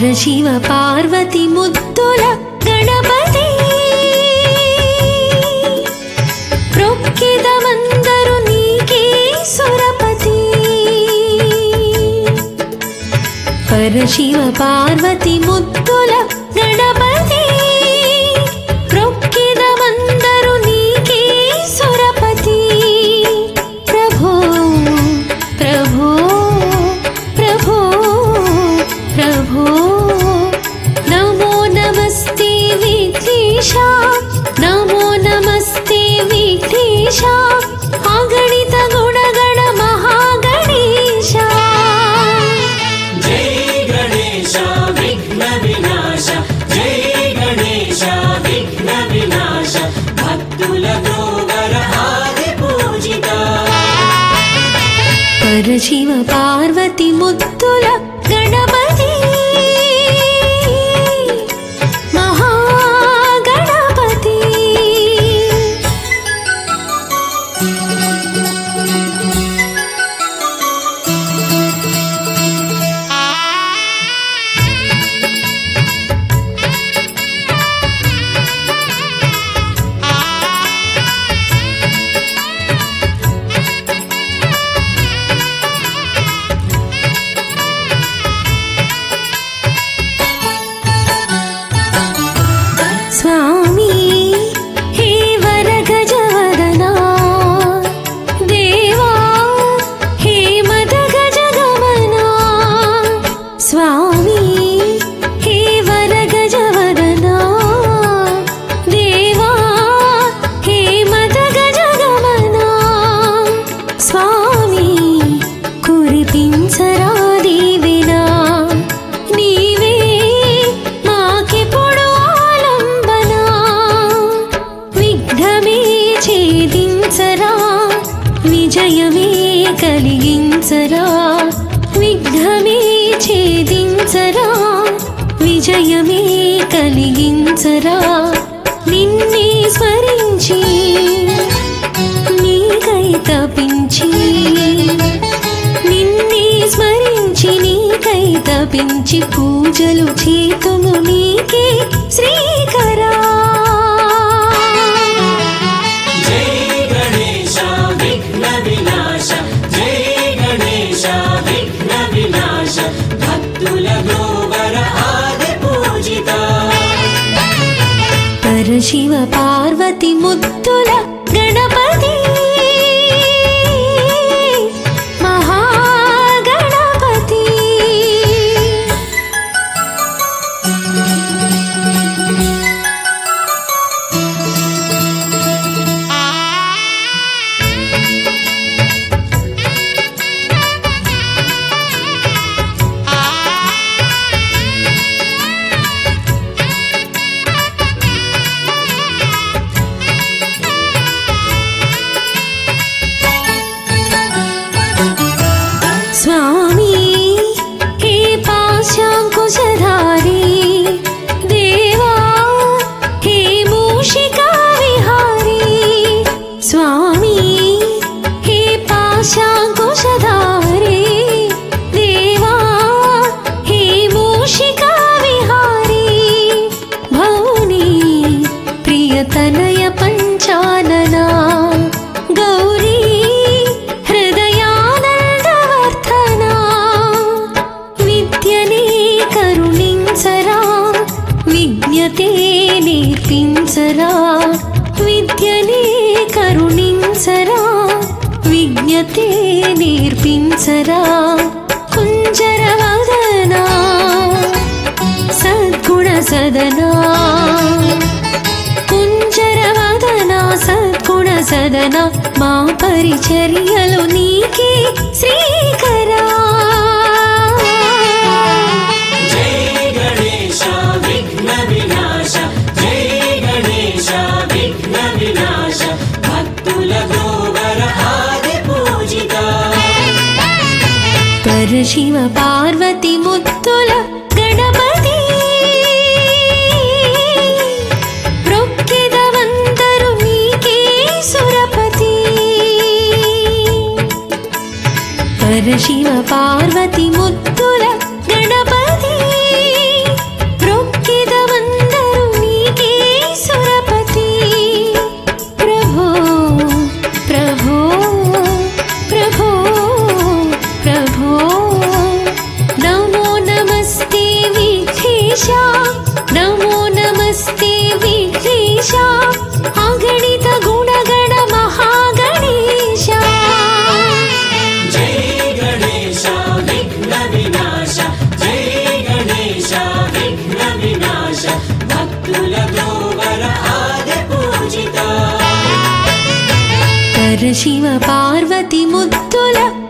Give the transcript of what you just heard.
పరశివ పార్వతి ముద్దుల గణపతి ప్రొక్కిదమందరు నీకే సురపతి పరశివ పార్వతి ముద్దుల గణపతి ప్రొక్కిదమందరు నీకే సురపతి ప్రభో ప్రభో ప్రభో ప్రభో నమో నమస్తే విఘ్నేశ నమో నమస్తే విఘ్నేశ అగణిత గుణగణ మహాగణేశ జై గణేశ విఘ్న వినాశ జై గణేశ విఘ్న వినాశ భక్తుల గోవర ఆది పూజిత పరశివ పార్వతి ముద్దుల గణపతి మహాగణపతి స్వామి హే వర గజవదనా దేవా హే మద గజ గమనా స్వామి హే వర గజవదనా దేవా హే మద గజ గమనా స్వామి కురిపించరా దీవెనా నీవే మాకెప్పుడు ఆలంబనా విఘ్నమే ఛేదించరా విజయమే కలిగించరా విఘ్నమే ఛేదించరా విజయమే కలిగించరా నిన్నే స్మరించి నీకై తపించి నిన్నే స్మరించి నీకై తపించి పూజలు చేతుము నీకే శ్రీకరా జై గణేశ విఘ్న వినాశ జై గణేశ విఘ్న వినాశ భక్తుల గోవర ఆది పూజిత పరశివ పార్వతి ముద్దుల గణపతి మహాగణపతి స్వామి హే పాశాంకుశధారి దేవా హే మూషికా విహారీ స్వామి హే పాశాంకుశధారి దేవా హే మూషికా విహారీ భౌని ప్రియతనయ పంచాననా గౌరీ హృదయానందవర్ధనా విద్యనే కరుణించరా విజ్ఞతే నేర్పించరా విద్యనే కరుణించరా విజ్ఞతే నేర్పించరా కుంజరవదనా సద్గుణ సదనా కుంజరవదనా సద్గుణ సదనా మా పరిచర్యలు నీకే శ్రీకరా జై గణేశ విఘ్న వినాశ జై గణేశ విఘ్న వినాశ భక్తుల గోవర ఆది పూజిత పరశివ పార్వతి ముద్దుల గణపతి ప్రొక్కిదమందరు నీకే సురపతి పరశివ పార్వతి ముద్దుల గణపతి పరశివ పార్వతి ముద్దుల